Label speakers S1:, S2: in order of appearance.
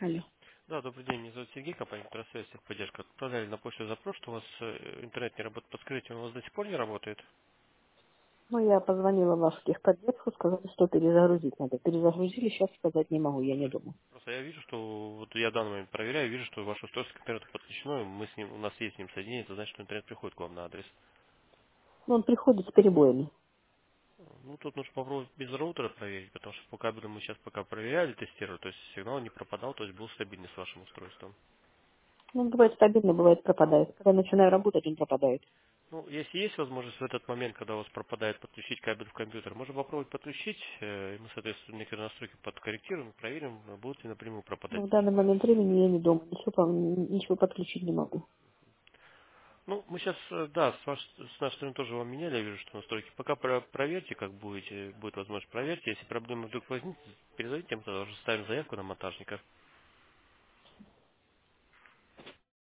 S1: Алло.
S2: Да, добрый день, меня зовут Сергей, компания «Интерсвязь», техподдержка. Отправляли на почту запрос, что у вас интернет не работает. Подскажите, он у вас до сих пор не работает?
S1: Ну, я позвонила в вашу техподдержку, сказали, что перезагрузить надо. Перезагрузили, сейчас сказать не могу, я не думаю.
S2: Просто я вижу, что вот я в данный момент проверяю, вижу, что ваше устройство к интернету подключено, мы с ним, у нас есть с ним соединение, это значит, что интернет приходит к вам на адрес.
S1: Ну, он приходит с перебоями.
S2: Ну, тут нужно попробовать без роутера проверить, потому что по кабелю мы сейчас пока проверяли, тестировали, то есть сигнал не пропадал, то есть был стабильный с вашим устройством.
S1: Ну, он бывает стабильно, бывает пропадает. Когда начинаю работать, он пропадает.
S2: Ну, если есть возможность в этот момент, когда у вас пропадает, подключить кабель в компьютер, можно попробовать подключить, и мы, соответственно, некоторые настройки подкорректируем, проверим, будут ли напрямую пропадать.
S1: Но в данный момент времени я не дома, ничего подключить не могу.
S2: Ну, мы сейчас, да, с нашей стороны тоже вам меняли, я вижу, что настройки. Пока проверьте, как будете, будет возможность проверьте. Если проблема вдруг возникнет, перезвоните, мы тогда уже ставим заявку на монтажника.